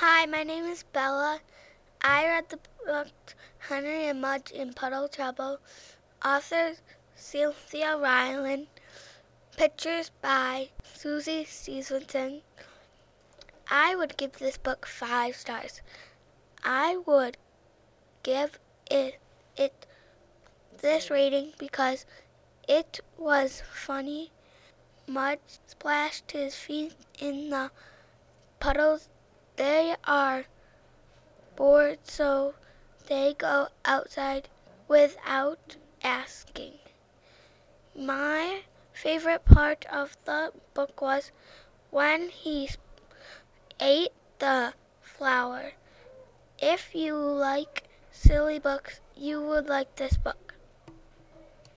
Hi, my name is Bella. I read the book Henry and Mudge in Puddle Trouble, author Cynthia Ryland, pictures by Susie Stevenson. I would give this book 5 stars. I would give it this rating because it was funny. Mudge splashed his feet in the puddles. They are bored, so they go outside without asking. My favorite part of the book was when he ate the flower. If you like silly books, you would like this book.